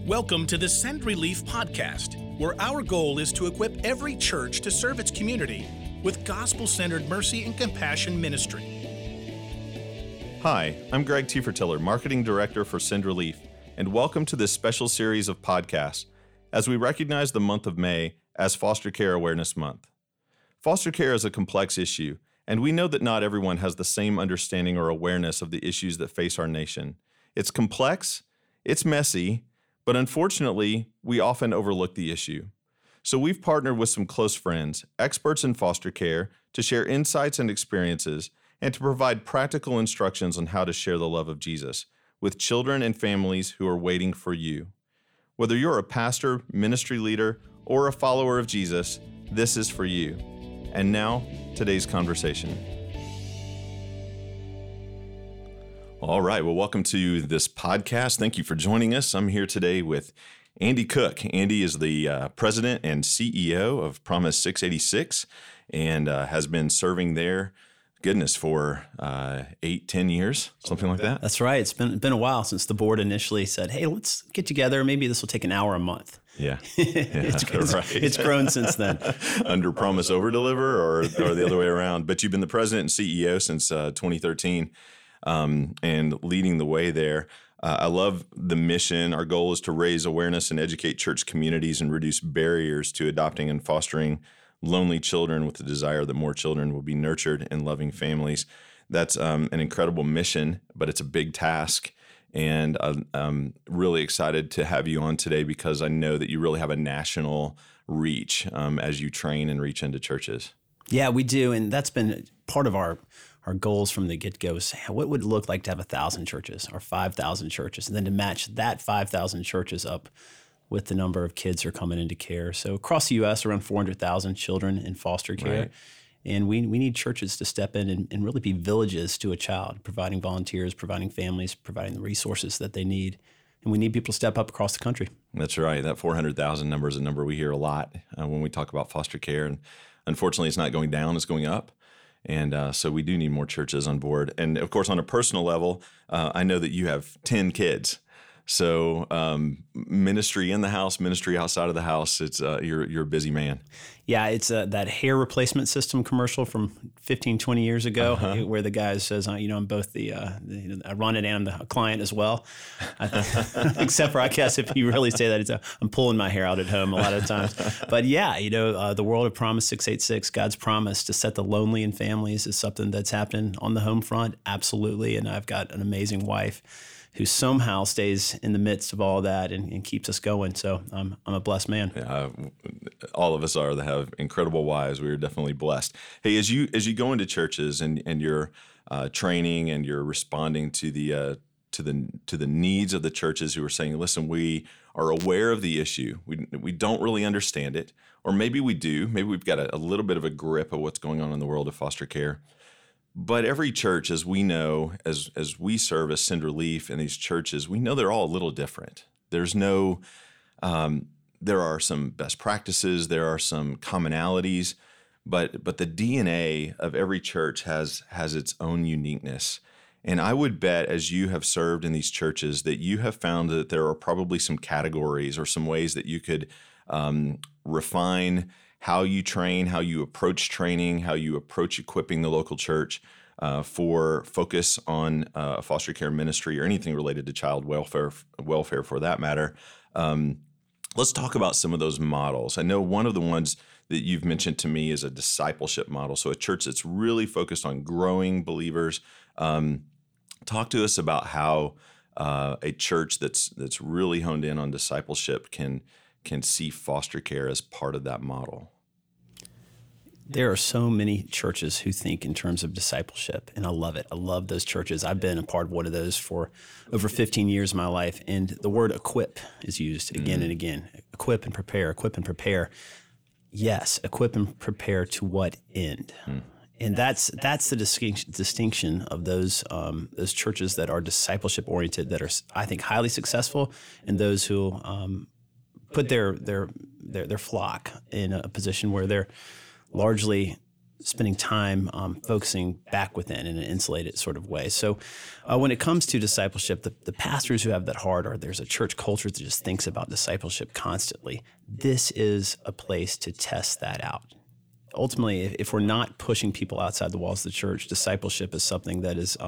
Welcome to the Send Relief podcast, where our goal is to equip every church to serve its community with gospel-centered mercy and compassion ministry. Hi, I'm Greg Tiefertiller, Marketing Director for Send Relief, and welcome to this special series of podcasts as we recognize the month of May as Foster Care Awareness Month. Foster care is a complex issue, and we know that not everyone has the same understanding or awareness of the issues that face our nation. It's complex, it's messy, but unfortunately, we often overlook the issue. So we've partnered with some close friends, experts in foster care, to share insights and experiences and to provide practical instructions on how to share the love of Jesus with children and families who are waiting for you. Whether you're a pastor, ministry leader, or a follower of Jesus, this is for you. And now, today's conversation. All right, well, welcome to this podcast. Thank you for joining us. I'm here today with Andy Cook. Andy is the president and CEO of Promise 686 and has been serving there, for 8-10 years, something like that. That's right. It's been a while since the board initially said, hey, let's get together. Maybe this will take an hour a month. Yeah. It's grown since then. Under promise, over deliver, or the other way around. But you've been the president and CEO since 2013 and leading the way there. I love the mission. Our goal is to raise awareness and educate church communities and reduce barriers to adopting and fostering lonely children with the desire that more children will be nurtured in loving families. That's an incredible mission, but it's a big task. And I'm really excited to have you on today because I know that you really have a national reach as you train and reach into churches. Yeah, we do. And that's been part of our goals from the get-go is what would it look like to have 1,000 churches or 5,000 churches, and then to match that 5,000 churches up with the number of kids who are coming into care. So across the U.S., around 400,000 children in foster care. Right. And we need churches to step in and really be villages to a child, providing volunteers, providing families, providing the resources that they need. And we need people to step up across the country. That's right. That 400,000 number is a number we hear a lot when we talk about foster care. And unfortunately, it's not going down, it's going up. And so we do need more churches on board. And of course, on a personal level, I know that you have 10 kids. So ministry in the house, ministry outside of the house, it's you're a busy man. Yeah, it's that hair replacement system commercial from 15, 20 years ago where the guy says, I'm both I run it and I'm the client as well. Except for, I guess, if you really say that, I'm pulling my hair out at home a lot of times. But yeah, the world of Promise 686, God's promise to set the lonely in families is something that's happening on the home front. Absolutely. And I've got an amazing wife who somehow stays in the midst of all that and keeps us going. So I'm a blessed man. Yeah, all of us are that have incredible wives. We are definitely blessed. Hey, as you go into churches and you're training and you're responding to the needs of the churches who are saying, listen, we are aware of the issue. We don't really understand it, or maybe we do. Maybe we've got a little bit of a grip of what's going on in the world of foster care. But every church, as we know, as we serve as Send Relief in these churches, we know they're all a little different. There's no, there are some best practices, there are some commonalities, but the DNA of every church has its own uniqueness. And I would bet, as you have served in these churches, that you have found that there are probably some categories or some ways that you could refine how you train, how you approach training, how you approach equipping the local church for focus on foster care ministry or anything related to child welfare for that matter. Let's talk about some of those models. I know one of the ones that you've mentioned to me is a discipleship model. So a church that's really focused on growing believers. Talk to us about how a church that's really honed in on discipleship can see foster care as part of that model. There are so many churches who think in terms of discipleship, and I love it. I love those churches. I've been a part of one of those for over 15 years of my life, and the word equip is used again and again. Equip and prepare, equip and prepare. Yes, equip and prepare to what end? And that's the distinction of those churches that are discipleship oriented, that are, I think, highly successful, and those who put their flock in a position where they're largely spending time focusing back within in an insulated sort of way. So when it comes to discipleship, the pastors who have that heart, or there's a church culture that just thinks about discipleship constantly, this is a place to test that out. Ultimately, if we're not pushing people outside the walls of the church, discipleship is something that is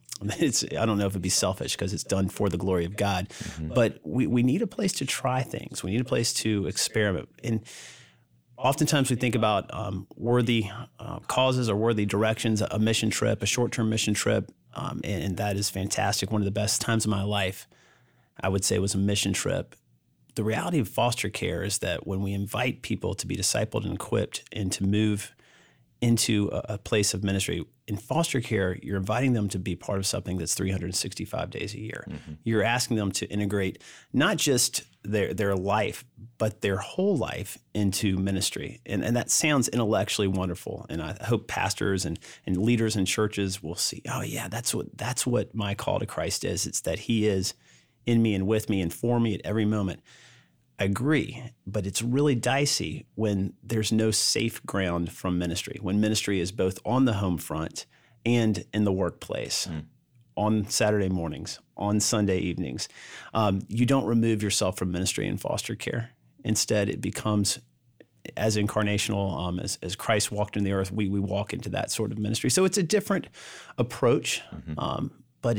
I don't know if it'd be selfish because it's done for the glory of God, but we need a place to try things. We need a place to experiment. And oftentimes we think about worthy causes or worthy directions, a mission trip, a short-term mission trip, and that is fantastic. One of the best times of my life, I would say, was a mission trip. The reality of foster care is that when we invite people to be discipled and equipped and to move into a place of ministry, in foster care, you're inviting them to be part of something that's 365 days a year. You're asking them to integrate not just their life, but their whole life into ministry. And that sounds intellectually wonderful. And I hope pastors and leaders in churches will see, oh yeah, that's what my call to Christ is. It's that he is in me and with me and for me at every moment. I agree, but it's really dicey when there's no safe ground from ministry, when ministry is both on the home front and in the workplace, on Saturday mornings, on Sunday evenings. You don't remove yourself from ministry in foster care. Instead, it becomes as incarnational, as Christ walked in the earth, we walk into that sort of ministry. So it's a different approach, but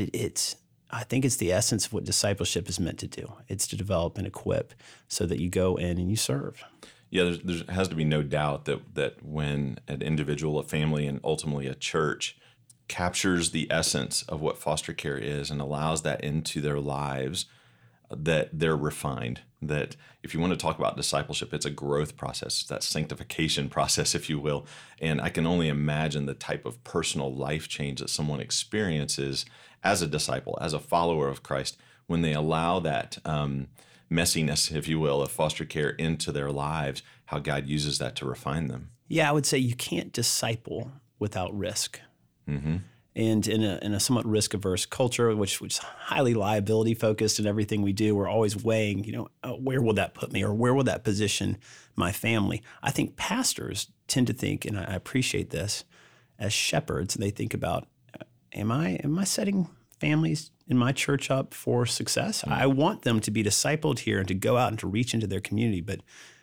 I think it's the essence of what discipleship is meant to do. It's to develop and equip so that you go in and you serve. Yeah, there has to be no doubt that when an individual, a family, and ultimately a church captures the essence of what foster care is and allows that into their lives, that they're refined. That if you want to talk about discipleship, it's a growth process, it's that sanctification process, if you will. And I can only imagine the type of personal life change that someone experiences as a disciple, as a follower of Christ, when they allow that messiness, if you will, of foster care into their lives, how God uses that to refine them. Yeah, I would say you can't disciple without risk. And in a somewhat risk-averse culture, which is highly liability-focused in everything we do, we're always weighing, where will that put me or where will that position my family? I think pastors tend to think, and I appreciate this, as shepherds, they think about, am I setting families in my church up for success? I want them to be discipled here and to go out and to reach into their community, but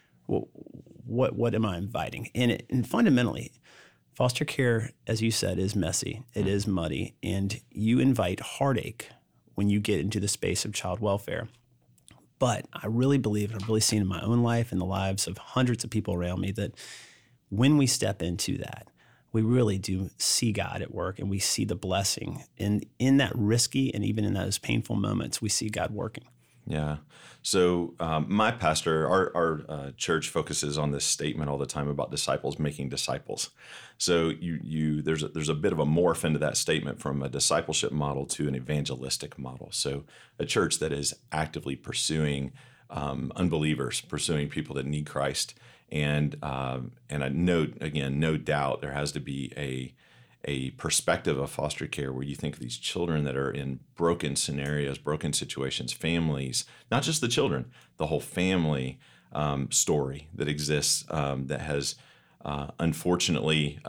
what am I inviting? And fundamentally, foster care, as you said, is messy. It is muddy, and you invite heartache when you get into the space of child welfare. But I really believe, and I've really seen in my own life and the lives of hundreds of people around me, that when we step into that, we really do see God at work, and we see the blessing. And in that risky and even in those painful moments, we see God working. Yeah. So my pastor, our church focuses on this statement all the time about disciples making disciples. So there's a bit of a morph into that statement from a discipleship model to an evangelistic model. So a church that is actively pursuing unbelievers, pursuing people that need Christ. And I note, again, no doubt there has to be a perspective of foster care where you think of these children that are in broken scenarios, broken situations, families, not just the children, the whole family story that exists that has unfortunately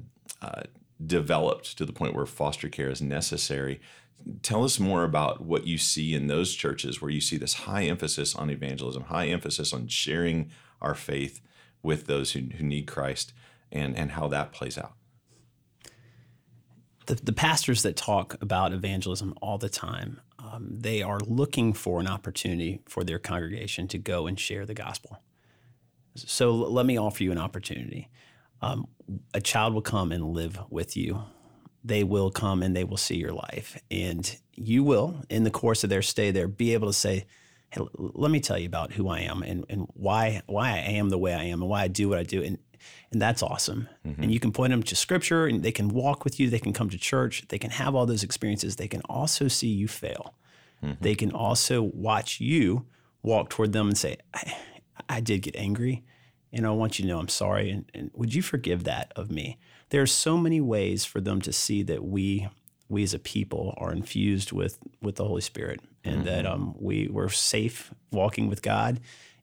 developed to the point where foster care is necessary. Tell us more about what you see in those churches where you see this high emphasis on evangelism, high emphasis on sharing our faith with those who need Christ, and how that plays out. The pastors that talk about evangelism all the time, they are looking for an opportunity for their congregation to go and share the gospel. So let me offer you an opportunity. A child will come and live with you. They will come and they will see your life. And you will, in the course of their stay there, be able to say, hey, let me tell you about who I am and why I am the way I am and why I do what I do. And that's awesome. And you can point them to Scripture, and they can walk with you. They can come to church. They can have all those experiences. They can also see you fail. They can also watch you walk toward them and say, I did get angry, and I want you to know I'm sorry. And would you forgive that of me? There are so many ways for them to see that we as a people are infused with the Holy Spirit, and that we're safe walking with God.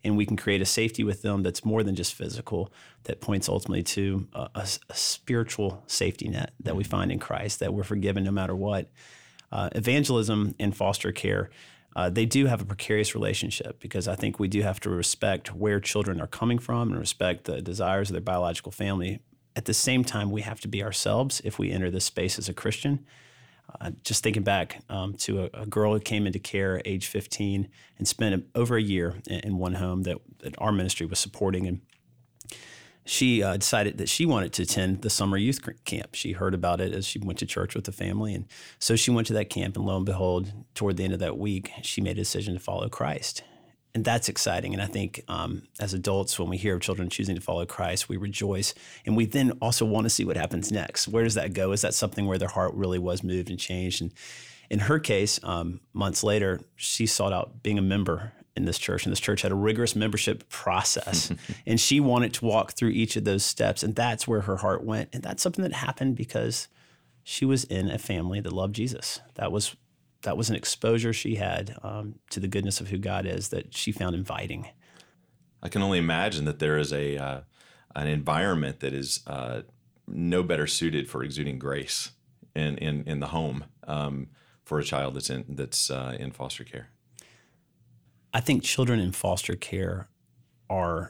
and we can create a safety with them that's more than just physical, that points ultimately to a spiritual safety net that we find in Christ, that we're forgiven no matter what. Evangelism and foster care, they do have a precarious relationship, because I think we do have to respect where children are coming from and respect the desires of their biological family. At the same time, we have to be ourselves if we enter this space as a Christian. Just thinking back to a girl who came into care at age 15 and spent over a year in one home that our ministry was supporting. And she decided that she wanted to attend the summer youth camp. She heard about it as she went to church with the family. And so she went to that camp, and lo and behold, toward the end of that week, she made a decision to follow Christ. And that's exciting. And I think as adults, when we hear of children choosing to follow Christ, we rejoice. And we then also want to see what happens next. Where does that go? Is that something where their heart really was moved and changed? And in her case, months later, she sought out being a member in this church. And this church had a rigorous membership process. And she wanted to walk through each of those steps. And that's where her heart went. And that's something that happened because she was in a family that loved Jesus. That was an exposure she had to the goodness of who God is that she found inviting. I can only imagine that there is an environment that is no better suited for exuding grace in the home for a child that's in foster care. I think children in foster care are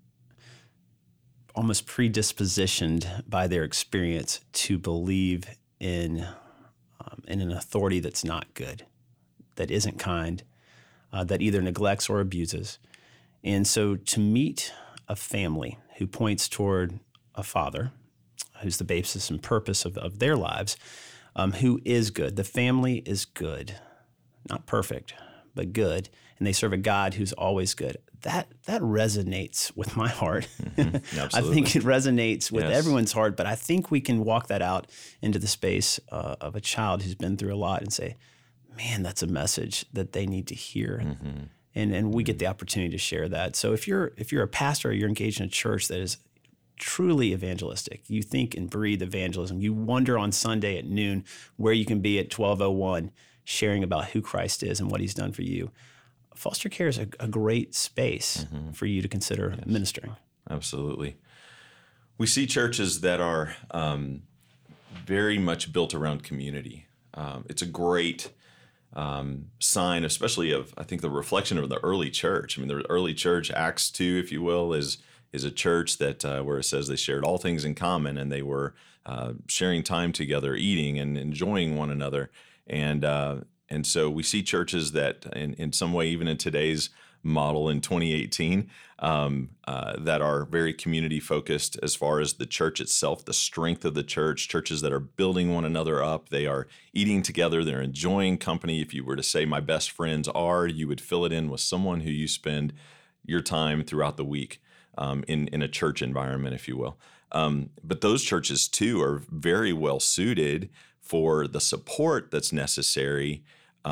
almost predispositioned by their experience to believe in an authority that's not good, that isn't kind, that either neglects or abuses. And so to meet a family who points toward a father, who's the basis and purpose of their lives, who is good. The family is good, not perfect, but good. And they serve a God who's always good. That resonates with my heart. Mm-hmm. I think it resonates with Yes. everyone's heart, but I think we can walk that out into the space of a child who's been through a lot and say, man, that's a message that they need to hear. Mm-hmm. And we get the opportunity to share that. So if you're a pastor or you're engaged in a church that is truly evangelistic, you think and breathe evangelism, you wonder on Sunday at noon where you can be at 12:01 sharing about who Christ is and what he's done for you, foster care is a great space for you to consider ministering. Absolutely. We see churches that are very much built around community. It's a great sign, especially of, I think, the reflection of the early church. I mean, the early church, Acts 2, if you will, is a church that where it says they shared all things in common, and they were sharing time together, eating and enjoying one another. And so we see churches that in some way, even in today's model in 2018, that are very community focused as far as the church itself, the strength of the church, churches that are building one another up. They are eating together. They're enjoying company. If you were to say my best friends are, you would fill it in with someone who you spend your time throughout the week in a church environment, if you will. But those churches too are very well suited for the support that's necessary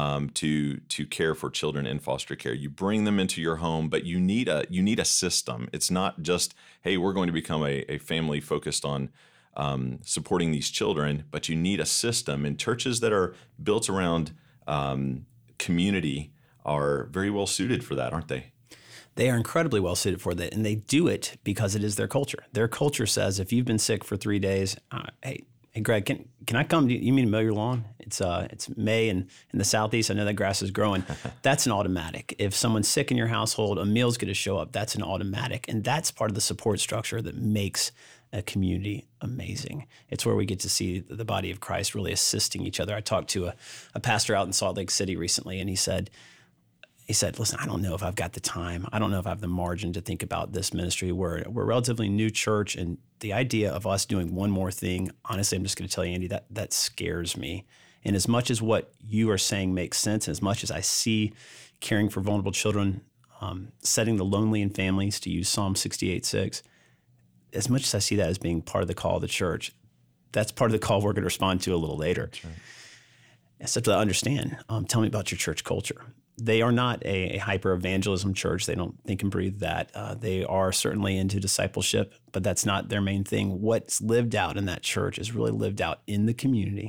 to care for children in foster care. You bring them into your home, but you need a system. It's not just, hey, we're going to become a family focused on supporting these children, but you need a system. And churches that are built around community are very well suited for that, aren't they? They are incredibly well suited for that, and they do it because it is their culture. Their culture says, if you've been sick for 3 days, hey, Greg, can I come? You mean to mow your lawn? It's May in the Southeast. I know that grass is growing. That's an automatic. If someone's sick in your household, a meal's going to show up. That's an automatic. And that's part of the support structure that makes a community amazing. It's where we get to see the body of Christ really assisting each other. I talked to a pastor out in Salt Lake City recently, and he said, listen, I don't know if I've got the time. I don't know if I have the margin to think about this ministry. We're a relatively new church, and the idea of us doing one more thing, honestly, I'm just going to tell you, Andy, that scares me. And as much as what you are saying makes sense, and as much as I see caring for vulnerable children, setting the lonely in families, to use Psalm 68:6, as much as I see that as being part of the call of the church, that's part of the call we're going to respond to a little later. That's right. Except to understand, tell me about your church culture. They are not a hyper-evangelism church. They don't think and breathe that. They are certainly into discipleship, but that's not their main thing. What's lived out in that church is really lived out in the community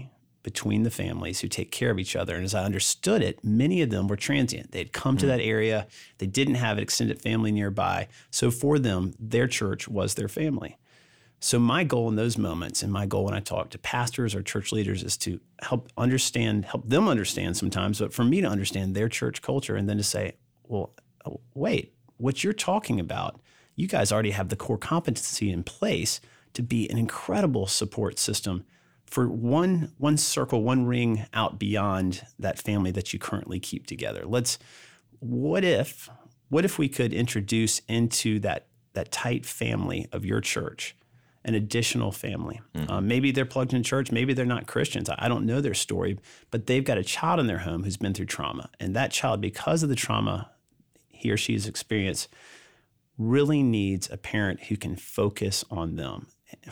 between the families who take care of each other. And as I understood it, many of them were transient. They'd come to that area. They didn't have an extended family nearby. So for them, their church was their family. So my goal in those moments, and my goal when I talk to pastors or church leaders, is to help them understand sometimes, but for me to understand their church culture, and then to say, well, wait, what you're talking about, you guys already have the core competency in place to be an incredible support system for one circle, one ring out beyond that family that you currently keep together. What if we could introduce into that tight family of your church an additional family? Maybe they're plugged in church, maybe they're not Christians. I don't know their story, but they've got a child in their home who's been through trauma. And that child, because of the trauma he or she has experienced, really needs a parent who can focus on them.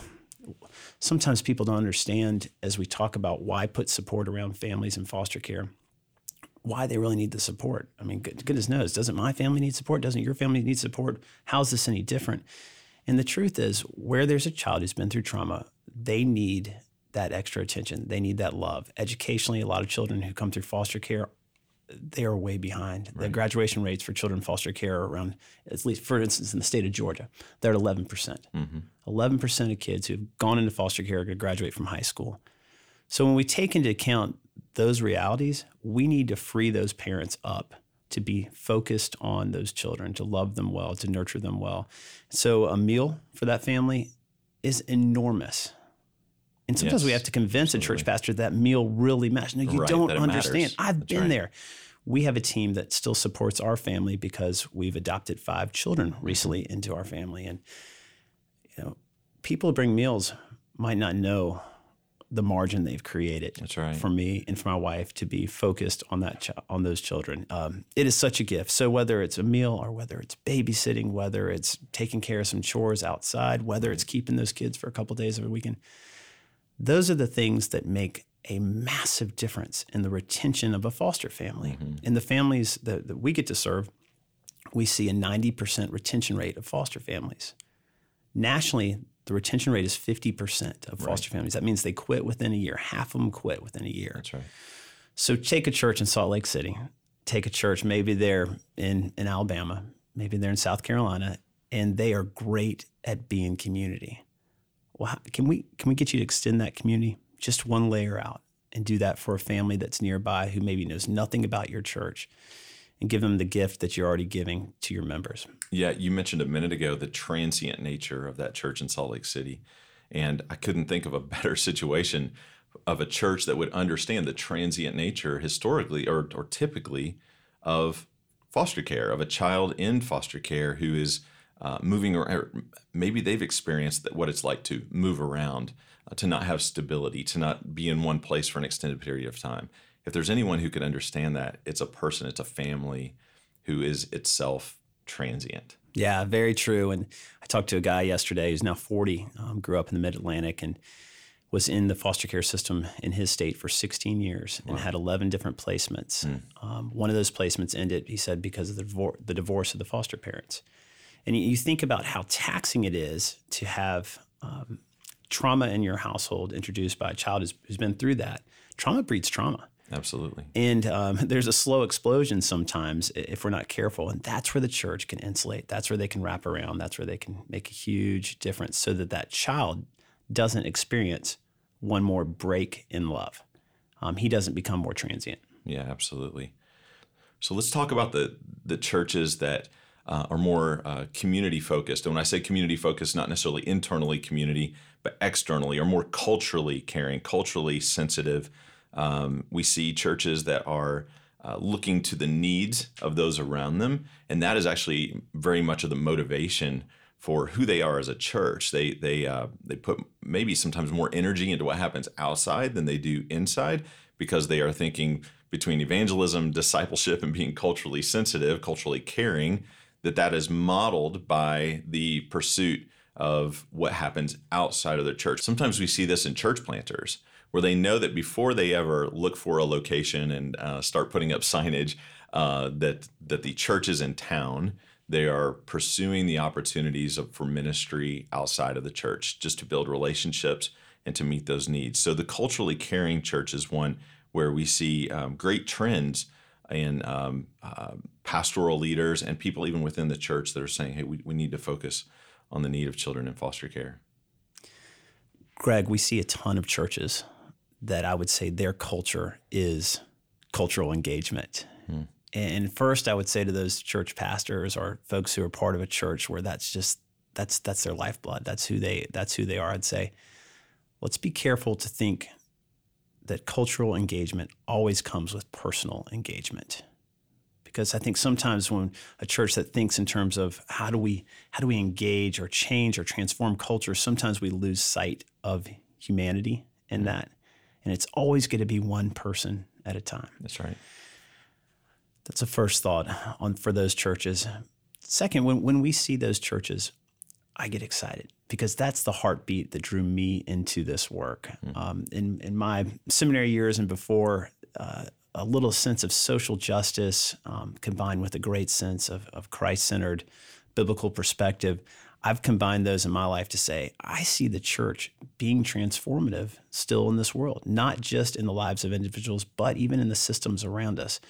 Sometimes people don't understand, as we talk about why put support around families in foster care, why they really need the support. I mean, goodness knows, doesn't my family need support? Doesn't your family need support? How's this any different? And the truth is, where there's a child who's been through trauma, they need that extra attention. They need that love. Educationally, a lot of children who come through foster care, they are way behind. Right. The graduation rates for children in foster care are around, at least for instance, in the state of Georgia, they're at 11%. 11% of kids who've gone into foster care are going to graduate from high school. So when we take into account those realities, we need to free those parents up to be focused on those children, to love them well, to nurture them well. So a meal for that family is enormous. And sometimes we have to convince a church pastor that meal really matters. No, you don't understand. I've been there. We have a team that still supports our family because we've adopted 5 children recently into our family. And people who bring meals might not know the margin they've created for me and for my wife to be focused on on those children. It is such a gift. So whether it's a meal or whether it's babysitting, whether it's taking care of some chores outside, whether it's keeping those kids for a couple of days of a weekend, those are the things that make a massive difference in the retention of a foster family. In the families that we get to serve, we see a 90% retention rate of foster families. Nationally, the retention rate is 50% of foster families. That means they quit within a year. Half of them quit within a year. That's right. So take a church in Salt Lake City. Take a church, maybe they're in Alabama, maybe they're in South Carolina, and they are great at being community. Well, can we get you to extend that community just one layer out and do that for a family that's nearby who maybe knows nothing about your church, and give them the gift that you're already giving to your members? Yeah, you mentioned a minute ago the transient nature of that church in Salt Lake City. And I couldn't think of a better situation of a church that would understand the transient nature historically or typically of foster care, of a child in foster care who is moving around. Maybe they've experienced what it's like to move around, to not have stability, to not be in one place for an extended period of time. If there's anyone who could understand that, it's a person, it's a family who is itself transient. Yeah, very true. And I talked to a guy yesterday who's now 40, grew up in the Mid-Atlantic, and was in the foster care system in his state for 16 years and had 11 different placements. One of those placements ended, he said, because of the divorce of the foster parents. And you think about how taxing it is to have trauma in your household introduced by a child who's been through that. Trauma breeds trauma. Absolutely. And there's a slow explosion sometimes if we're not careful. And that's where the church can insulate. That's where they can wrap around. That's where they can make a huge difference so that child doesn't experience one more break in love. He doesn't become more transient. Yeah, absolutely. So let's talk about the churches that are more community focused. And when I say community focused, not necessarily internally community, but externally, or more culturally caring, culturally sensitive. We see churches that are looking to the needs of those around them, and that is actually very much of the motivation for who they are as a church. They put maybe sometimes more energy into what happens outside than they do inside, because they are thinking between evangelism, discipleship, and being culturally sensitive, culturally caring, that is modeled by the pursuit of what happens outside of their church. Sometimes we see this in church planters, where they know that before they ever look for a location and start putting up signage that the church is in town, they are pursuing the opportunities for ministry outside of the church, just to build relationships and to meet those needs. So the culturally caring church is one where we see great trends in pastoral leaders and people even within the church that are saying, hey, we need to focus on the need of children in foster care. Greg, we see a ton of churches that I would say their culture is cultural engagement. And first, I would say to those church pastors or folks who are part of a church where that's their lifeblood, that's who they are. I'd say, let's be careful to think that cultural engagement always comes with personal engagement. Because I think sometimes when a church that thinks in terms of how do we engage or change or transform culture, sometimes we lose sight of humanity in that. And it's always going to be one person at a time. That's right. That's a first thought for those churches. Second, when we see those churches, I get excited because that's the heartbeat that drew me into this work. In my seminary years and before, a little sense of social justice combined with a great sense of Christ-centered biblical perspective. I've combined those in my life to say, I see the church being transformative still in this world, not just in the lives of individuals, but even in the systems around us.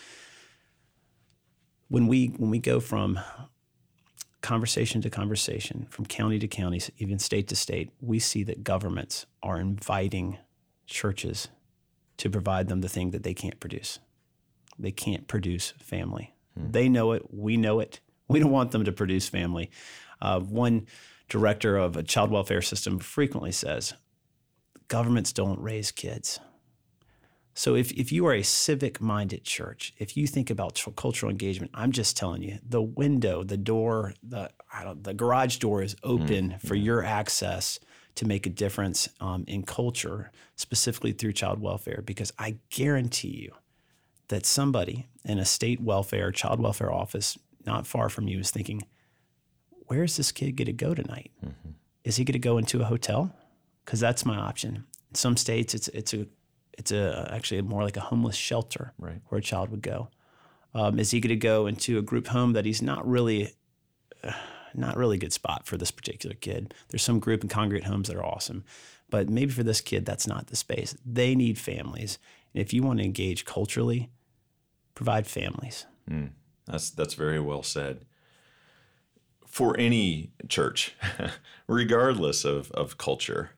When we go from conversation to conversation, from county to county, even state to state, we see that governments are inviting churches to provide them the thing that they can't produce. They can't produce family. They know it. We know it. We don't want them to produce family. One director of a child welfare system frequently says, governments don't raise kids. So if you are a civic-minded church, if you think about cultural engagement, I'm just telling you, the window, the door, the garage door is open for your access to make a difference in culture, specifically through child welfare, because I guarantee you that somebody in a state welfare, child welfare office not far from you is thinking, where is this kid going to go tonight? Is he going to go into a hotel? Because that's my option. In some states, it's actually more like a homeless shelter, right, where a child would go. Is he going to go into a group home that he's not really a good spot for this particular kid? There's some group and congregate homes that are awesome, but maybe for this kid, that's not the space. They need families. And if you want to engage culturally, provide families. That's very well said. For any church, regardless of culture,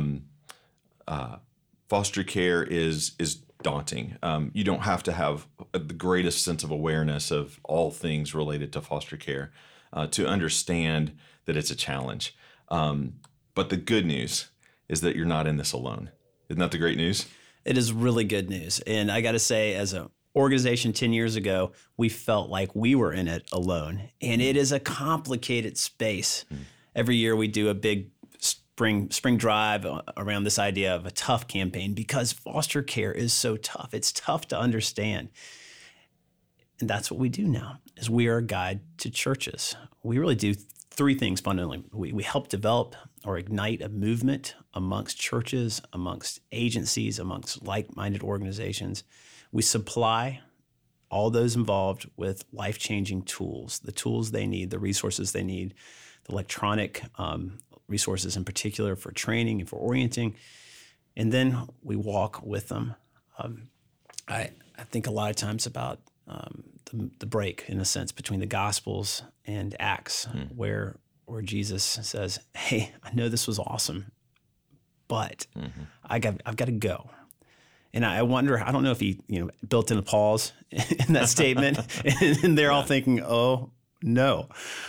foster care is daunting. You don't have to have the greatest sense of awareness of all things related to foster care to understand that it's a challenge. But the good news is that you're not in this alone. Isn't that the great news? It is really good news. And I got to say, as an organization 10 years ago, we felt like we were in it alone. And it is a complicated space. Every year we do a big spring drive around this idea of a tough campaign because foster care is so tough. It's tough to understand. And that's what we do now, is we are a guide to churches. We really do three things fundamentally. We help develop or ignite a movement amongst churches, amongst agencies, amongst like-minded organizations. We supply all those involved with life-changing tools, the tools they need, the resources they need, the electronic resources in particular for training and for orienting. And then we walk with them. I think a lot of times about the break, in a sense, between the Gospels and Acts, where Jesus says, hey, I know this was awesome, but I've got to go. And I wonder, I don't know if he built in a pause in that statement, and they're all thinking, oh, no.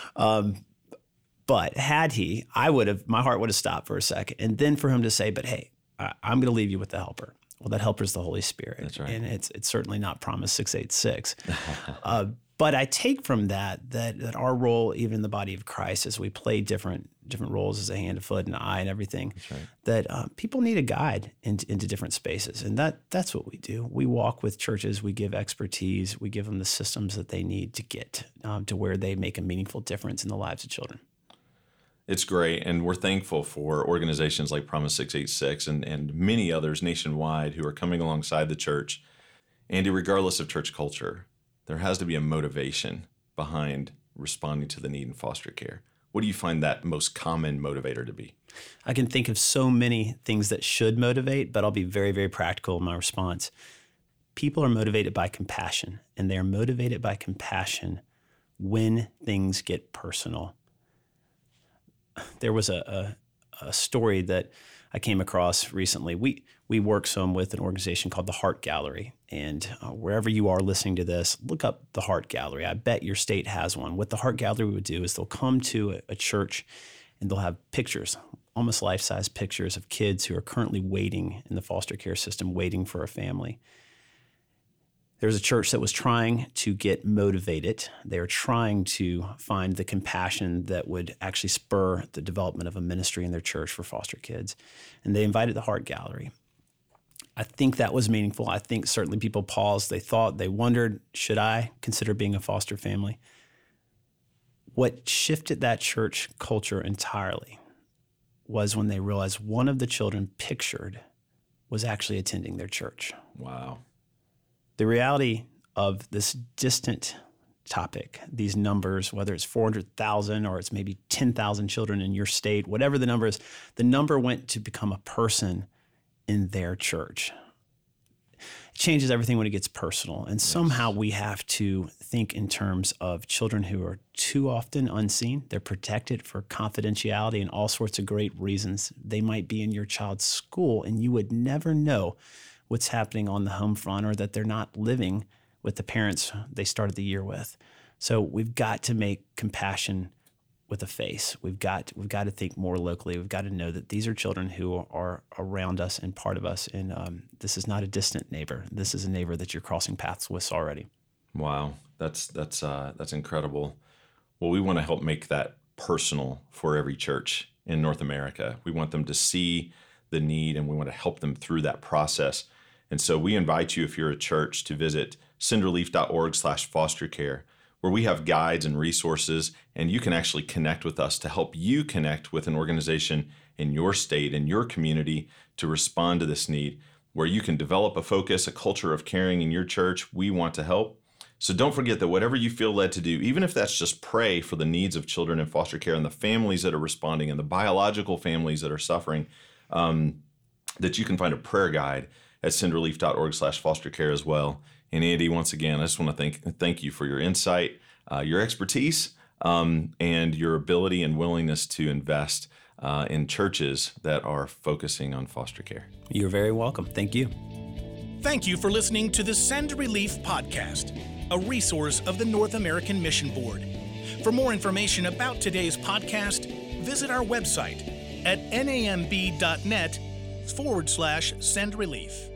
But had he, my heart would have stopped for a second. And then for him to say, but hey, I'm going to leave you with the helper. Well, that helper is the Holy Spirit. That's right. And it's certainly not Promise 686. But I take from that our role, even in the body of Christ, as we play different roles as a hand, a foot, an eye, and everything, right, that people need a guide into different spaces. And that's what we do. We walk with churches. We give expertise. We give them the systems that they need to get to where they make a meaningful difference in the lives of children. It's great, and we're thankful for organizations like Promise 686 and many others nationwide who are coming alongside the church. And regardless of church culture, there has to be a motivation behind responding to the need in foster care. What do you find that most common motivator to be? I can think of so many things that should motivate, but I'll be very, very practical in my response. People are motivated by compassion, and they are motivated by compassion when things get personal. There was a story that I came across recently. We work some with an organization called the Heart Gallery, and wherever you are listening to this, look up the Heart Gallery. I bet your state has one. What the Heart Gallery would do is they'll come to a church and they'll have pictures, almost life-size pictures of kids who are currently waiting in the foster care system, waiting for a family. There was a church that was trying to get motivated. They were trying to find the compassion that would actually spur the development of a ministry in their church for foster kids. And they invited the Heart Gallery. I think that was meaningful. I think certainly people paused. They thought, they wondered, should I consider being a foster family? What shifted that church culture entirely was when they realized one of the children pictured was actually attending their church. Wow. The reality of this distant topic, these numbers, whether it's 400,000 or it's maybe 10,000 children in your state, whatever the number is, the number went to become a person in their church. It changes everything when it gets personal. And somehow we have to think in terms of children who are too often unseen. They're protected for confidentiality and all sorts of great reasons. They might be in your child's school and you would never know what's happening on the home front, or that they're not living with the parents they started the year with. So we've got to make compassion with a face. We've got to think more locally. We've got to know that these are children who are around us and part of us. And this is not a distant neighbor. This is a neighbor that you're crossing paths with already. Wow, that's incredible. Well, we want to help make that personal for every church in North America. We want them to see the need, and we want to help them through that process. And so we invite you, if you're a church, to visit cinderleaf.org/fostercare, where we have guides and resources, and you can actually connect with us to help you connect with an organization in your state, in your community, to respond to this need, where you can develop a focus, a culture of caring in your church. We want to help. So don't forget that whatever you feel led to do, even if that's just pray for the needs of children in foster care and the families that are responding and the biological families that are suffering, that you can find a prayer guide at cinderleaf.org/fostercare as well. And Andy, once again, I just want to thank you for your insight, your expertise, and your ability and willingness to invest in churches that are focusing on foster care. You're very welcome. Thank you. Thank you for listening to the Send Relief Podcast, a resource of the North American Mission Board. For more information about today's podcast, visit our website at namb.net/sendrelief.